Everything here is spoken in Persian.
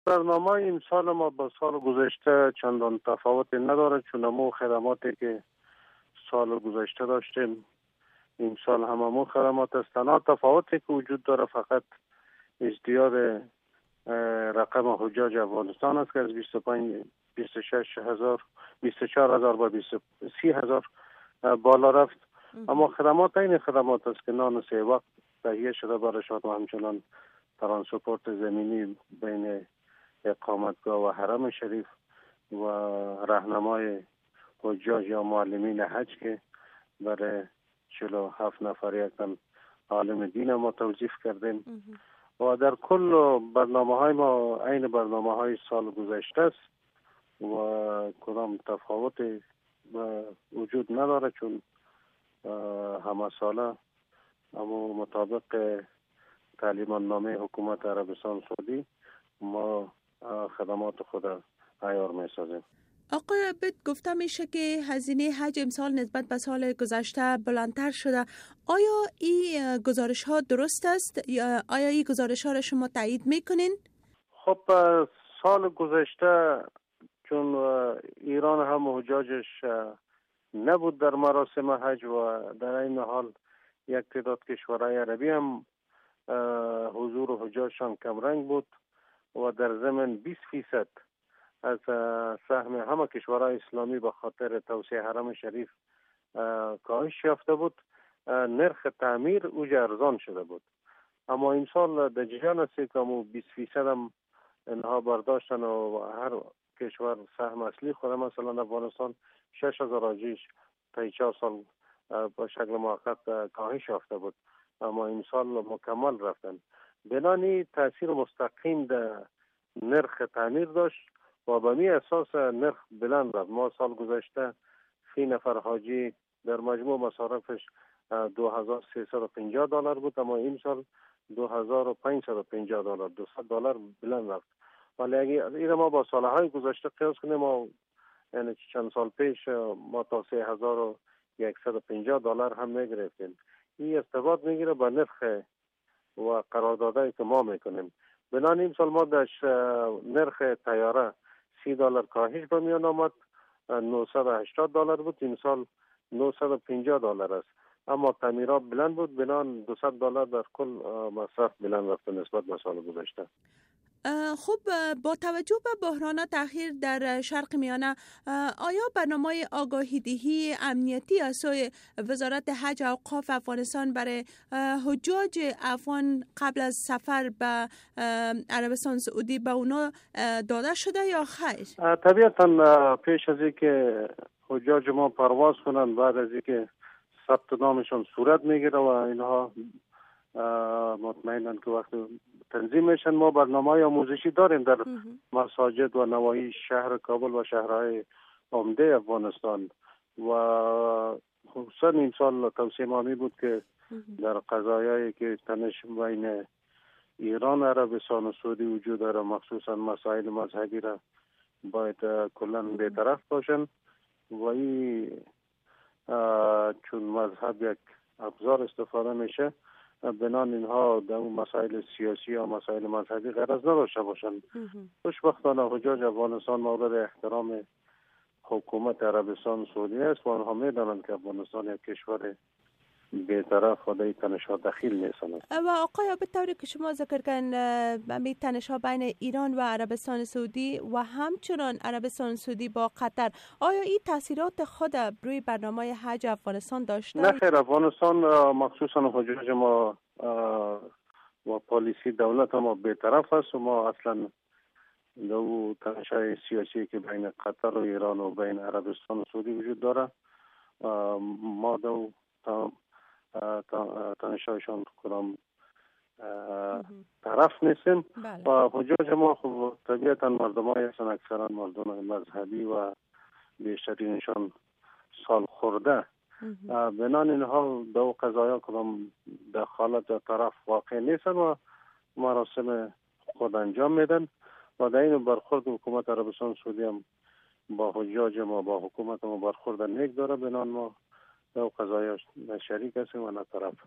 برنامه امسال ما با سال گذشته چندان تفاوتی نداره، چون همون خدماتی که سال گذشته داشتیم امسال هم همون خدمات است. تنها تفاوتی که وجود داره فقط ازدیاد رقم حجاج افغانستان است که از 24,000 با 30,000 بالا رفت. اما خدمات این خدمات است که نان سه وقت تهیه شده برایشان و همچنان ترانسپورت زمینی بین اقامتگاه و حرم شریف و راهنمای حجاج یا معلمین حج که برای 47 نفر یک تن عالم دین ما توظیف کردیم و در کل برنامه های ما عین برنامه های سال گذشته است و کدام تفاوت وجود نداره، چون همه ساله اما مطابق تعلیمات نامه حکومت عربستان سعودی ما خدمات خود عیار می سازیم. آقای عبید، گفته میشه که هزینه حج امسال نسبت به سال گذشته بلندتر شده. آیا این گزارش ها درست است یا آیا این گزارش ها را شما تایید میکنین؟ خب سال گذشته چون ایران هم حجاجش نبود در مراسم حج و در این حال یک تعداد کشورهای عربی هم حضور حجاجشان کمرنگ بود و در ضمن 20% از سهم همه کشورهای اسلامی به خاطر توسعه حرم شریف کاهش یافته بود، نرخ تعمیر اوجا ارزان شده بود. اما امسال در جریان است که 20% هم اینها برداشتن و هر کشور سهم اصلی خود، مثلا افغانستان 6,000 حاجیش تا 4 سال با شکل موقت کاهش یافته بود، اما امسال مکمل رفتن. بنانی تاثیر مستقیم در نرخ تعمیر داشت و به می اساس نرخ بلند رفت. ما سال گذشته فی نفر حاجی در مجموع مصارفش $2,350 بود، اما این سال $2,550 $200 بلند رفت. ولی اگه این ما با سالهای گذشته قیاس کنیم، ما یعنی چند سال پیش ما تا $3,150 هم میگرفتیم. این ارتباط میگیره با نرخ و قراردادهایی که ما میکنیم. بنابراین این سال ما در نرخ طیاره $30 کاهش به میان آمد، $980 بود، این سال $950 است. اما تعمیرات بلند بود، بنابراین $200 در کل مصرف بلند رفت نسبت به سال گذشته. خب با توجه به بحرانات اخیر در شرق میانه، آیا برنامه آگاهی دهی امنیتی از سوی وزارت حج و اوقاف افغانستان برای حجاج افغان قبل از سفر به عربستان سعودی به اونا داده شده یا خیر؟ طبیعتا پیش از اینکه حجاج ما پرواز کنند، بعد از اینکه ثبت نامشون صورت میگیره و اینها مطمئنن که وقت تنظیم میشن، ما برنامه‌های آموزشی داریم در مساجد و نواحی شهر کابل و شهرهای عمده افغانستان و خصوصا این سال توصیه ما می بود که در قضایایی که تنش بین ایران عربستان و سعودی وجود داره، مخصوصا مسائل مذهبی را باید کلا بی‌طرف باشن و این چون مذهب یک ابزار استفاده میشه، بنان اینها در اون مسائل سیاسی یا مسائل مذهبی غرض نداشته باشند. خوشبختانه حجاج افغانستان مورد احترام حکومت عربستان سعودی است و آنها میدانند که افغانستان یک کشور بی‌طرف و در تنش‌ها دخیل نیستند. و آقای به طوری که شما ذکر کردن تنش‌ها بین ایران و عربستان سعودی و همچنان عربستان سعودی با قطر، آیا این تاثیرات خود روی برنامه حج افغانستان داشته؟ نه خیر، افغانستان مخصوصا حجاج ما و پالیسی دولت ما بی‌طرف است و ما اصلا دو تنش‌های سیاسی که بین قطر و ایران و بین عربستان و سعودی وجود داره، ما دو تنش‌هایشان کدام طرف نیستیم. و حجاج ما خب طبیعتا مردمایی هستند، اکثرا مردم مذهبی و بیشترینشان سال خورده. بنان اینها دو قضایا کدام دخالت در طرف واقع نیستن و مراسم خود انجام میدن و در این برخورد حکومت عربستان سعودی هم با حجاج ما با حکومت ما برخورد نیک داره. بنان ما دو قضایا شریک هستیم و نه طرف.